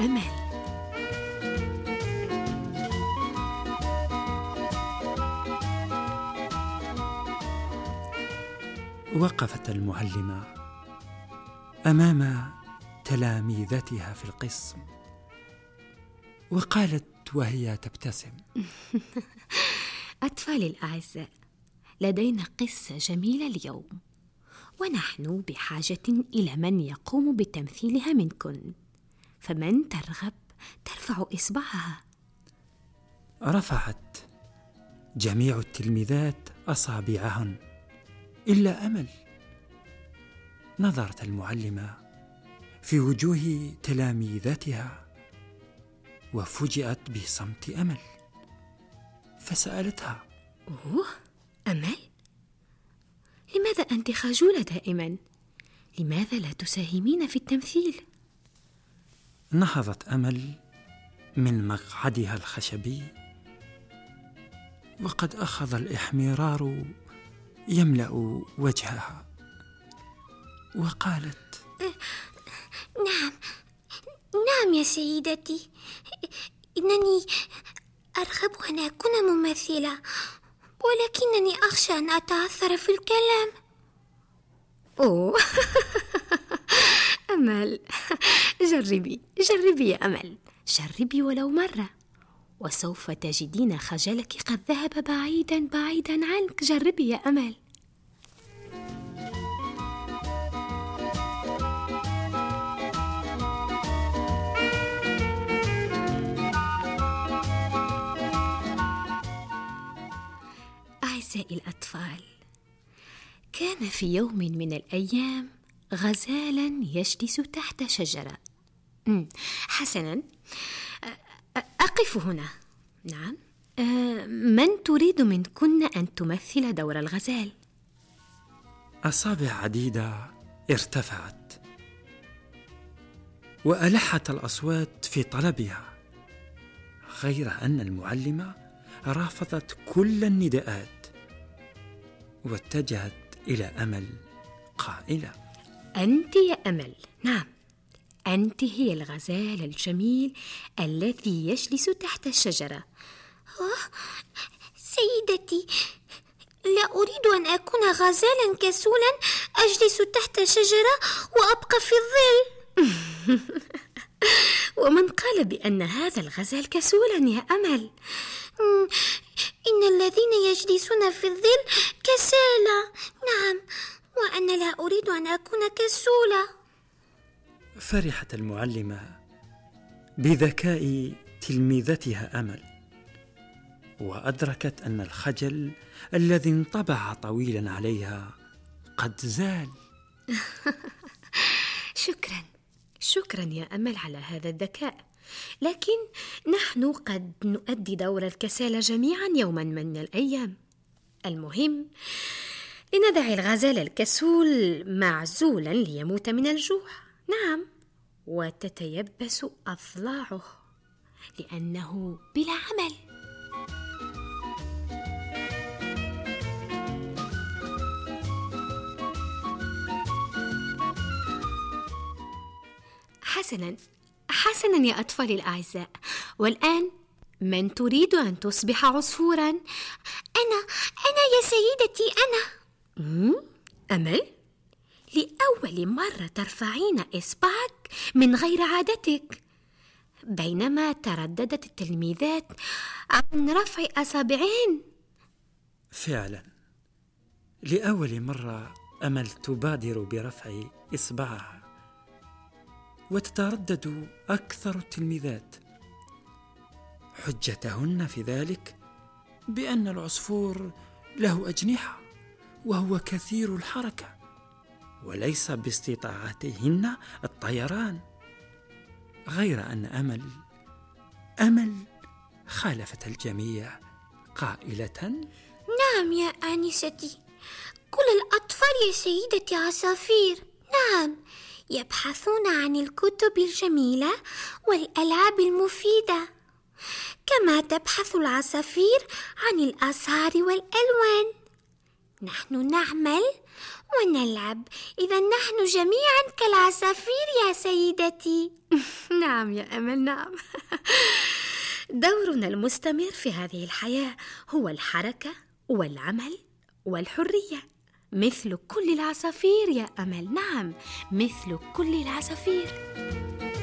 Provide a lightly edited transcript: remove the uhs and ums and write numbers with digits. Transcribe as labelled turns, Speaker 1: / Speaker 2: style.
Speaker 1: أمل.
Speaker 2: وقفت المعلمة أمام تلاميذتها في القسم وقالت وهي تبتسم:
Speaker 1: أطفالي الأعزاء، لدينا قصة جميلة اليوم، ونحن بحاجة إلى من يقوم بتمثيلها منكن، فمن ترغب ترفع إصبعها.
Speaker 2: رفعت جميع التلميذات أصابعهن إلا أمل. نظرت المعلمة في وجوه تلاميذتها وفوجئت بصمت أمل، فسألتها:
Speaker 1: أوه أمل، لماذا أنت خجولة دائما؟ لماذا لا تساهمين في التمثيل؟
Speaker 2: نهضت أمل من مقعدها الخشبي وقد أخذ الإحمرار يملأ وجهها، وقالت:
Speaker 3: نعم يا سيدتي، إنني أرغب أن أكون ممثلة، ولكنني أخشى أن أتعثر في الكلام.
Speaker 1: أوه أمل، جربي يا أمل، جربي ولو مرة، وسوف تجدين خجلك قد ذهب بعيدا عنك. جربي يا أمل. أعزائي الأطفال، كان في يوم من الأيام غزالا يجلس تحت شجرة. حسنا، أقف هنا. نعم، من تريد منكن أن تمثل دور الغزال؟
Speaker 2: أصابع عديدة ارتفعت وألحت الأصوات في طلبها، غير أن المعلمة رافضت كل النداءات واتجهت إلى أمل قائلة:
Speaker 1: أنت يا أمل، نعم، أنت هي الغزال الجميل الذي يجلس تحت الشجرة.
Speaker 3: سيدتي، لا أريد أن أكون غزالا كسولا أجلس تحت شجرة وأبقى في الظل.
Speaker 1: ومن قال بأن هذا الغزال كسولا يا أمل؟
Speaker 3: إن الذين يجلسون في الظل كسالى. نعم، وأنا لا أريد أن أكون كسولة.
Speaker 2: فرحت المعلمة بذكاء تلميذتها أمل، وأدركت أن الخجل الذي انطبع طويلا عليها قد زال.
Speaker 1: شكرا يا أمل على هذا الذكاء، لكن نحن قد نؤدي دور الكسالى جميعا يوما من الأيام. المهم لندع الغزال الكسول معزولا ليموت من الجوع، نعم، وتتيبس أضلاعه لأنه بلا عمل. حسنا يا أطفالي الأعزاء، والآن من تريد أن تصبح عصفورا؟
Speaker 3: أنا يا سيدتي، أنا.
Speaker 1: أمل، لأول مرة ترفعين إصبعك من غير عادتك، بينما ترددت التلميذات عن رفع أصابعهن.
Speaker 2: فعلا، لأول مرة أمل تبادر برفع إصبعها، وتتردد أكثر التلميذات. حجتهن في ذلك بأن العصفور له أجنحة وهو كثير الحركة، وليس باستطاعتهن الطيران، غير أن أمل خالفت الجميع قائلة:
Speaker 3: نعم يا آنستي، كل الأطفال يا سيدتي عصافير. نعم، يبحثون عن الكتب الجميلة والألعاب المفيدة، كما تبحث العصافير عن الأزهار والألوان. نحن نعمل ونلعب، إذا نحن جميعا كالعصافير يا سيدتي.
Speaker 1: نعم يا أمل، نعم. دورنا المستمر في هذه الحياة هو الحركة والعمل والحرية، مثل كل العصافير يا أمل. نعم، مثل كل العصافير.